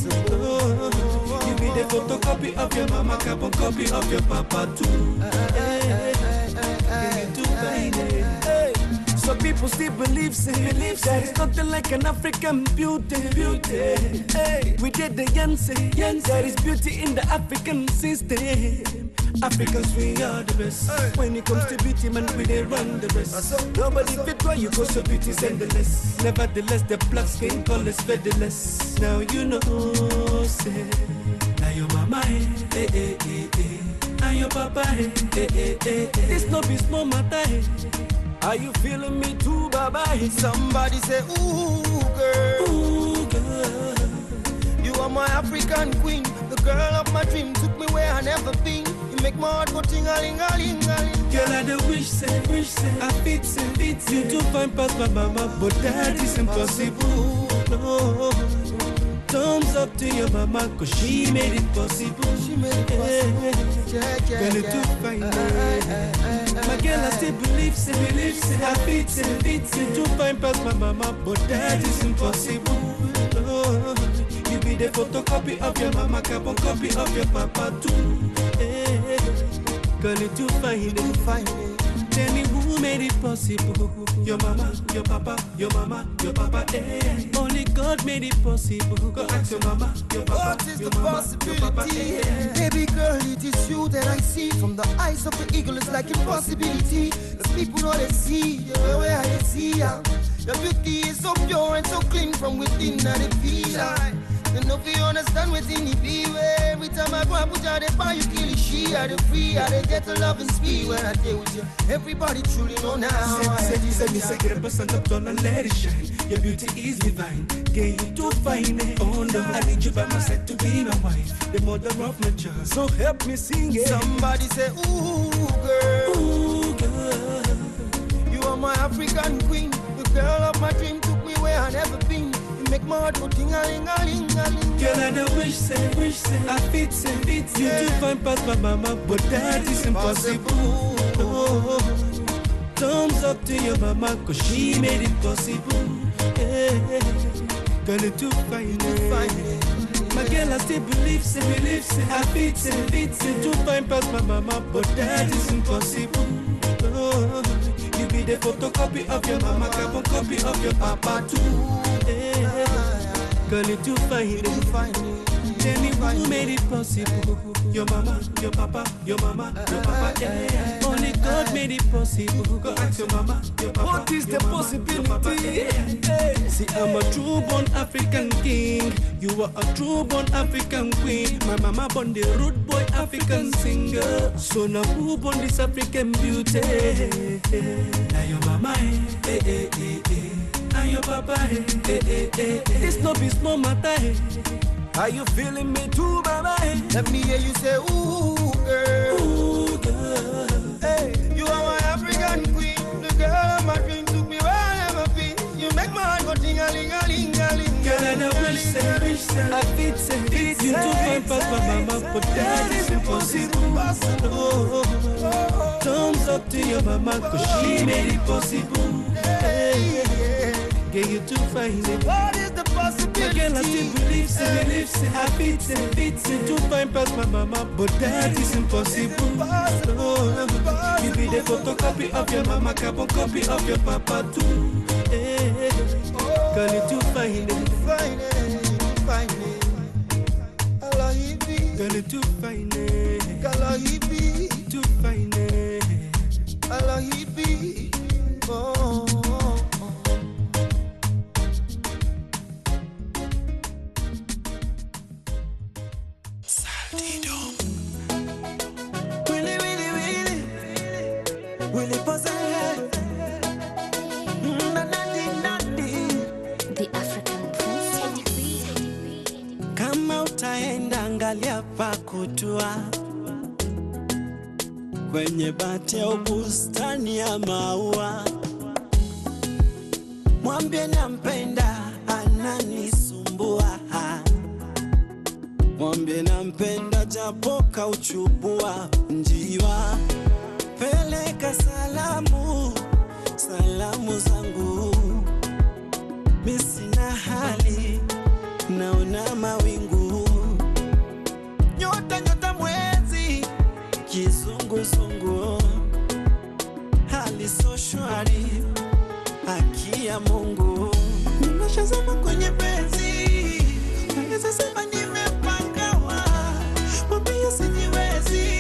Oh, you be the photocopy of your mama, carbon copy of your papa too. Hey, hey, too fine, hey. So people still believe, say, believe, say, it's nothing like an African beauty, beauty. Hey, we did the yen say, yen, there is beauty in the African system. Africans, we are the best. Hey. When it comes hey. to beauty, man, we they run the rest. So, nobody fit why you go, so beauty's endless. Nevertheless, the black skin color is featherless. Now you know, say, now your mama, eh, eh, eh, eh, eh. Now your papa, eh, eh, eh, eh, eh. This no be small matter, eh. Are you feeling me too, baba? Somebody say, ooh, girl, ooh, girl. You are my African queen, the girl of my dream. Took me where I never been. Make my heart go ting-a-ling-a-ling-a-ling. Girl, I the wish, say, wish, say, I fit, say, fit, say. You too fine past my mama, but that is impossible. No. Thumbs up to your mama, cause she made it possible. She made it possible. Yeah, yeah, girl, you too fine, yeah. My girl, I still believe, say, believe, say, I fit, say, fit, say. Too fine past my mama, but that is impossible. No. You be the photocopy of your mama, carbon copy of your papa too. Hey, girl, it's too fine, too fine. Tell me who made it possible. Your mama, your papa, your mama, your papa. Hey. Only God made it possible. Go ask your mama, your papa. What is your the mama, possibility? Your papa. Hey. Baby girl, it is you that I see. From the eyes of the eagle, it's like impossibility. The people know they see, the way I see ya. Your beauty is so pure and so clean from within, and it feels like. And if you understand within it be where every time I go and put out the fire, you kill it, she are the free, I they get the love and speed when I deal with you. Everybody truly know now. Said you said me say get a percent up on and let it shine. Your beauty is divine, get you too fine. Oh no, I need you by my side to be my wife, the mother of my child. So help me sing it. Somebody say, ooh girl, ooh girl, you are my African queen, the girl of my dream. Took me where I never been. Make my heart go ting-a-ling-a-ling-a-ling. Girl, I don't wish, say, wish, say, I fit, say, fit, say. You too fine past my mama, but that is impossible. Oh, thumbs up to your mama, cause she made it possible. Yeah. Girl, you too fine, too fine. My girl, I still believe, say, believe, say, I fit, say, fit, say. Too fine past my mama, but that is impossible. Oh, you be the photocopy of your mama, carbon copy of your papa too. Hey, girl, you too fine, too fine. Tell me who made it possible. Your mama, your papa, your mama, your papa. Yeah. Only God made it possible. Go ask your mama, your papa. What is the possibility? Hey. See, I'm a true-born African king. You are a true-born African queen. My mama born the rude boy African singer. So now who born this African beauty? Now your mama, eh, eh, eh, eh. And your papa, eh, eh, eh, eh. This no be small matter, eh. Are you feeling me too, baba? Eh? Let me hear you say, ooh, girl. Ooh, girl. Hey, you are my African queen. The girl of my dream took me where I never been. You make my heart go ting-a-ling-a-ling-a-ling. Girl, I don't wish, say, wish, say, I fit, say, fit, you too fine past my mama, but that is impossible. Oh, oh, oh. Thumbs up to your mama, cause she made it possible. Hey, yeah, you too fine. What is the possibility? Girl, I still believe, say, believe, say, I fit, say, fit, say, too fine past my mama, but that is impossible. Oh, you be the photocopy of your mama, carbon copy of your papa too. Hey, girl, you too fine, fine, fine. girl too fine, girl hippie, too fine, girl hippie, oh. Willy, Willy, Willy, Willy pose. The African Prince. Kama utaenda angalia pa kutua kwenye bati au bustani ya maua, mwambie nampenda, ananisumbua. Mwambie nampenda japo kauchubua. Njiwa, peleka salamu, salamu zangu. Mimi sina hali, naona mawingu. Nyota nyota mwezi, kizunguzungu. Hali so shwari, haki ya Mungu. Nimeshazama kwenye penzi, naweza sema nimepangawa. Mwambie sijiwezi.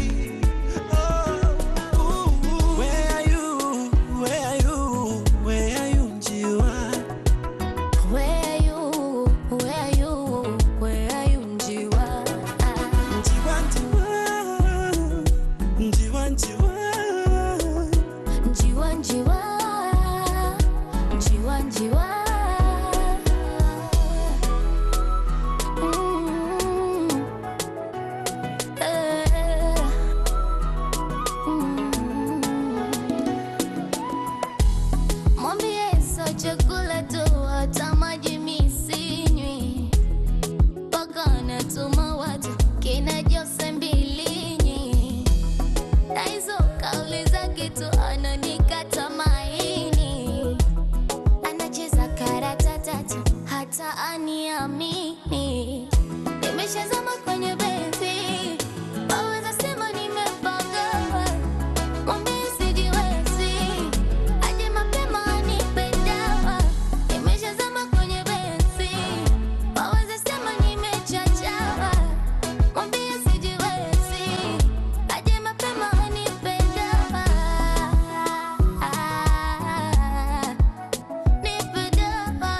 Oh, ooh, where are you? Where are you? Where are you, njiwa? Where are you? Where are you? Where are you, njiwa? Njiwa, njiwa, njiwa, njiwa. Njiwa, njiwa, njiwa, njiwa. Mm. Eh. Mm. Mwambie sio chakula tu, hata maji mimi sinywi. Paka natuma watu kina Jose Mbilinyi, na hizo kauli zake tu ananikata maini. Anacheza karata tatu hata aniamini. Nimeshazama kwenye benzi, waweza sema nimepagawa. Mwambie sijiwezi, aje mapema anipe dawa. Nimeshazama kwenye benzi, waweza sema nimechachawa. Mwambie sijiwezi, aje mapema anipe dawa. Nipe dawa.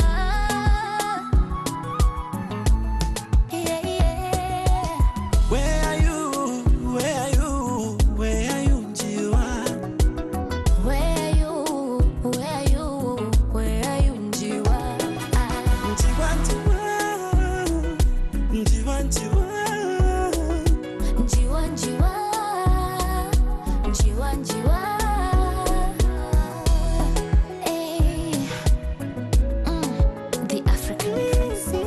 Yeah, yeah. Where are you? Where are you? Where are you, njiwa? Where are you? Where are you? Where are you, njiwa? Njiwa, njiwa, njiwa, njiwa. Njiwa, njiwa, njiwa, njiwa. Eh. Mm. The African Prince.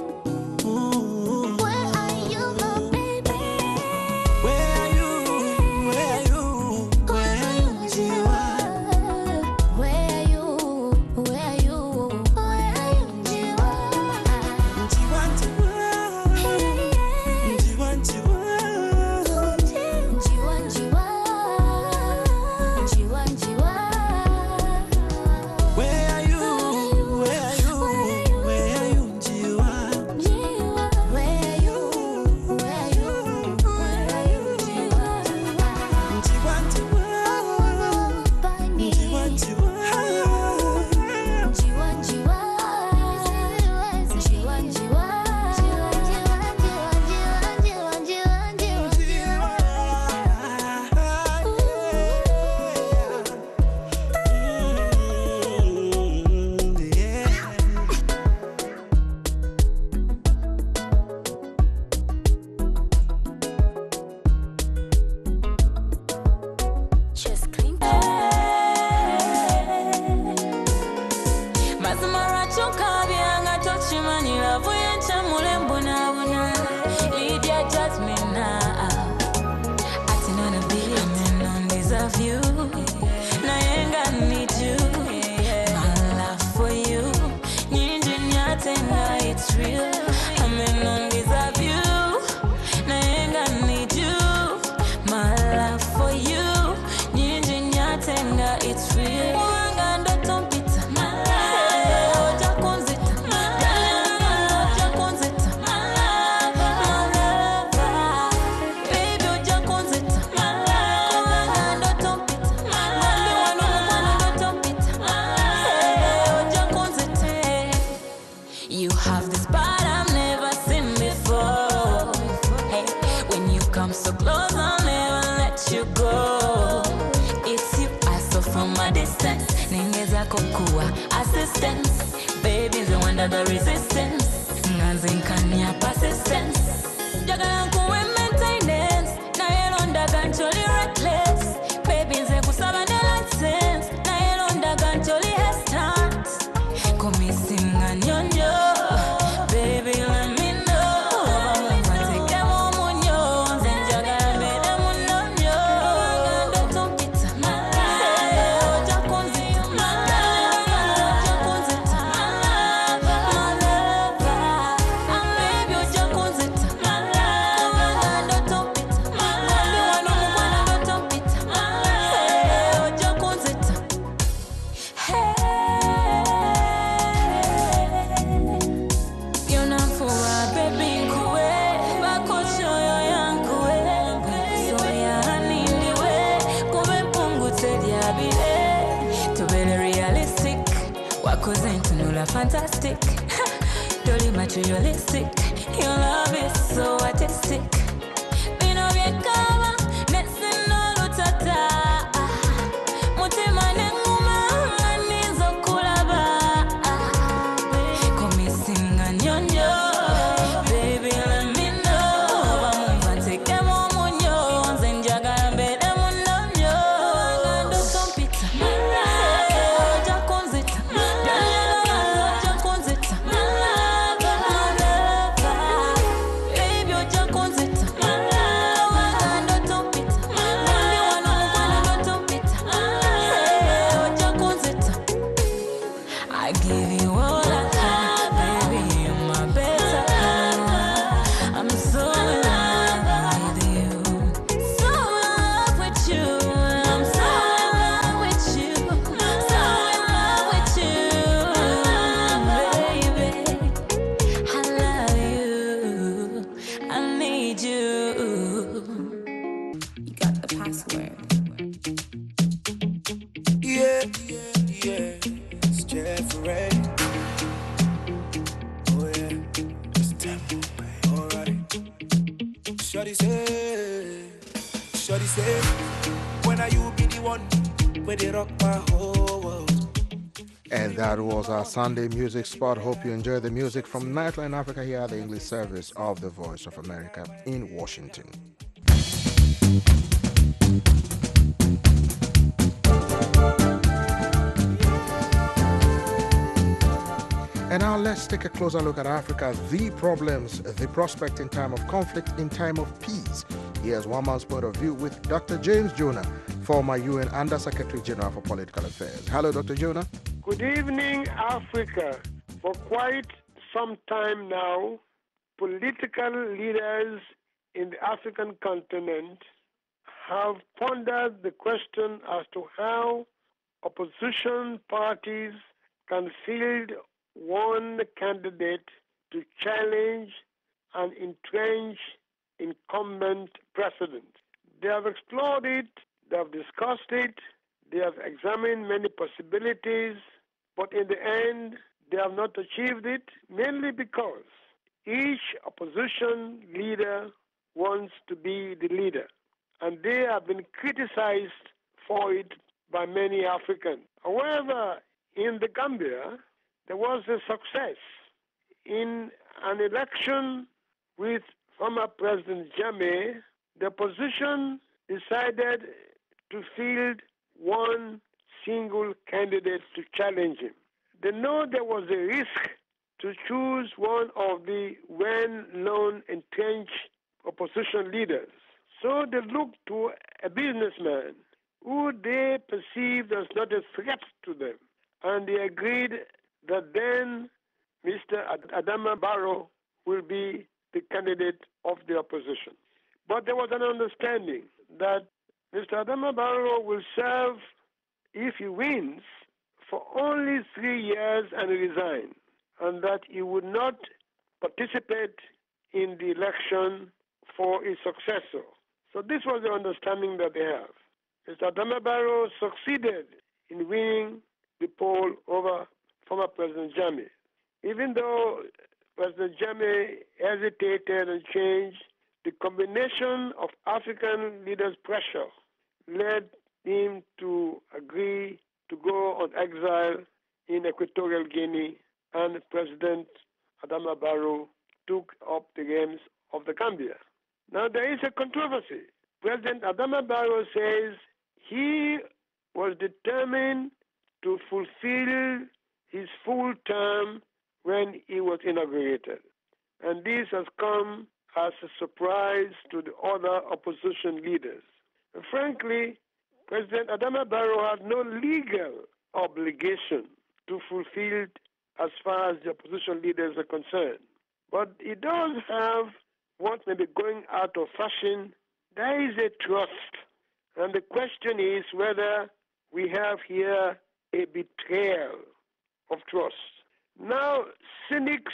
Where are you? you go. It's you I saw from a distance. Ningeza kokua assistance. Baby, the one that the resistance. Ngazinkanya persistence. Jagala kuwe maintenance. Na yelonda gancholi reckless. Baby, nze kusaba ne license. Na yelonda gancholi hesitant. Komisinga nyonyo. Baby, let me know. Matike momunyo. Nze njagala mele munonyo. Ngando tompita. Oja kunzita. Oja kunzita. Baby, oja kunzita. Ngando tompita. Baby, wano mwana tompita. Oja kunzita. Yonafura baby nkuwe bakochoyo yankuwe soya hanindiwe kube mpungutse lyabire tubere realistic wakoze ntunula fantastic toli materialistic your love is so artistic bino byekaba nesinolutata mutima nenguma nizokulaba komisinga nyonyo baby let me know bamumva ntekemo munyo nze njagala mbere munonyo ngando tompita oja kunzita oja kunzita baby oja kunzita ngando tompita baby wano mukwana tompita oja kunzita I give you all I got, baby, you're my better half. I'm so in love with you, so in love with you. I'm so in love with you, so in love with you, baby. I love you, I need you. You got the password. Yeah, yeah, yeah. It's Jeffrey. Oh yeah, it's tempo, baby. Alright. Shorty say, Shorty say, when are you be the one where they rock my whole world? And that was our Sunday music spot. Hope you enjoy the music from Nightline Africa here at the English service of the Voice of America in Washington. And now let's take a closer look at Africa, the problems, the prospect in time of conflict, in time of peace. Here's one man's point of view with Doctor James Jonah, former U N Under Secretary General for Political Affairs. Hello, Doctor Jonah. Good evening, Africa. For quite some time now, political leaders in the African continent have pondered the question as to how opposition parties can field one candidate to challenge and entrench incumbent president. They have explored it, they have discussed it, they have examined many possibilities, but in the end, they have not achieved it, mainly because each opposition leader wants to be the leader, and they have been criticized for it by many Africans. However, in the Gambia, there was a success in an election with former President Jammeh. The opposition decided to field one single candidate to challenge him. They know there was a risk to choose one of the well-known entrenched opposition leaders. So they looked to a businessman who they perceived as not a threat to them. And they agreed that then Mister Adama Barrow will be the candidate of the opposition. But there was an understanding that Mister Adama Barrow will serve, if he wins, for only three years and resign, and that he would not participate in the election for his successor. So this was the understanding that they have. Mister Adama Barrow succeeded in winning the poll over former President Jammeh. Even though President Jammeh hesitated and changed, the combination of African leaders' pressure led him to agree to go on exile in Equatorial Guinea, and President Adama Barrow took up the reins of the Gambia. Now there is a controversy. President Adama Barrow says he was determined to fulfill his full term when he was inaugurated. And this has come as a surprise to the other opposition leaders. And frankly, President Adama Barrow had no legal obligation to fulfill it as far as the opposition leaders are concerned. But he does have what may be going out of fashion. There is a trust. And the question is whether we have here a betrayal of trust. Now, cynics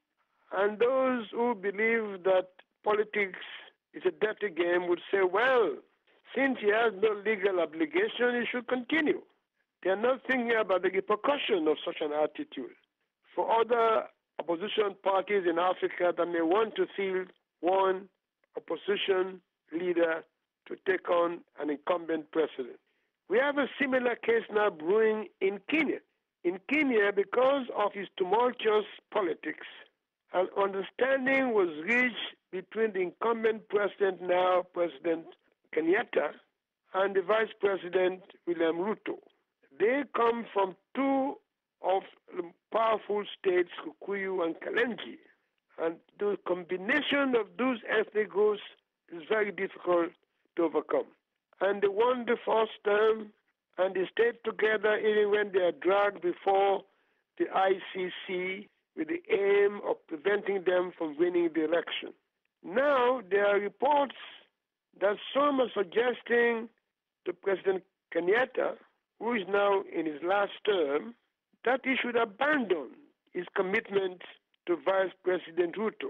and those who believe that politics is a dirty game would say, well, since he has no legal obligation, he should continue. They are not thinking about the repercussion of such an attitude. For other opposition parties in Africa that may want to field one opposition leader to take on an incumbent president. We have a similar case now brewing in Kenya. In Kenya, because of his tumultuous politics, an understanding was reached between the incumbent president, now President Kenyatta, and the Vice President William Ruto. They come from two of the powerful states, Kikuyu and Kalenjin. And the combination of those ethnic groups is very difficult to overcome. And they won the first term, and they stayed together even when they are dragged before the I C C with the aim of preventing them from winning the election. Now, there are reports that some are suggesting to President Kenyatta, who is now in his last term, that he should abandon his commitment to Vice President Ruto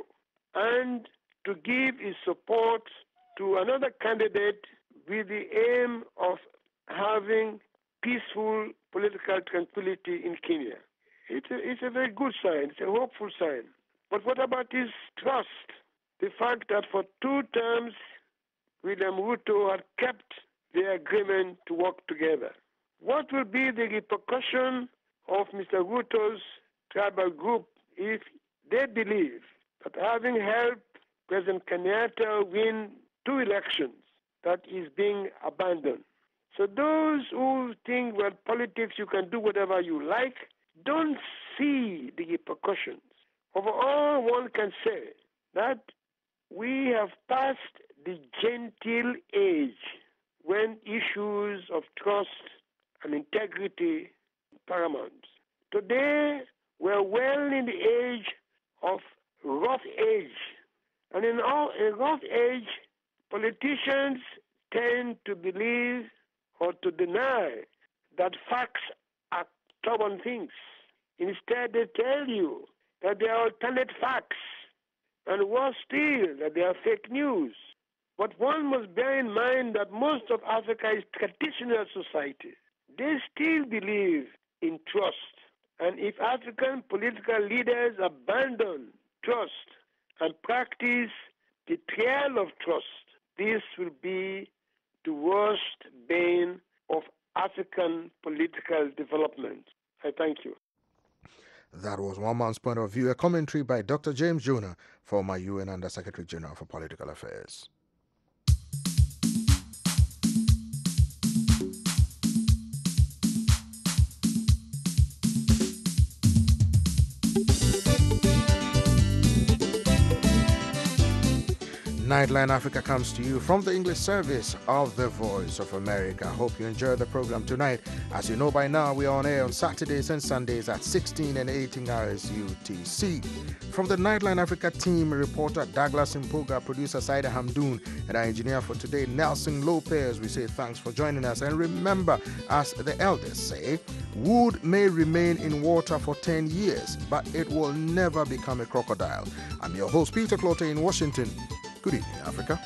and to give his support to another candidate with the aim of having peaceful political tranquility in Kenya. It's a, it's a very good sign. It's a hopeful sign. But what about his trust? The fact that for two terms, William Ruto had kept the agreement to work together. What will be the repercussion of Mister Ruto's tribal group if they believe that having helped President Kenyatta win two elections, that is being abandoned? So those who think, well, politics, you can do whatever you like, don't see the repercussions. Overall, one can say that we have passed the genteel age when issues of trust and integrity paramount. Today, we're well in the age of rough age. And in all, in rough age, politicians tend to believe or to deny that facts are stubborn things. Instead, they tell you that there are alternate facts, and worse still, that they are fake news. But one must bear in mind that most of Africa is traditional society. They still believe in trust. And if African political leaders abandon trust and practice betrayal of trust, this will be the worst bane of African political development. I thank you. That was one man's point of view, a commentary by Doctor James Jonah, former U N Under Secretary General for Political Affairs. Nightline Africa comes to you from the English service of the Voice of America. Hope you enjoyed the program tonight. As you know by now, we are on air on Saturdays and Sundays at sixteen and eighteen hours U T C. From the Nightline Africa team, reporter Douglas Mpuga, producer Saida Hamdoun, and our engineer for today, Nelson Lopez, we say thanks for joining us. And remember, as the elders say, wood may remain in water for ten years, but it will never become a crocodile. I'm your host, Peter Clotter in Washington. Good evening, Africa.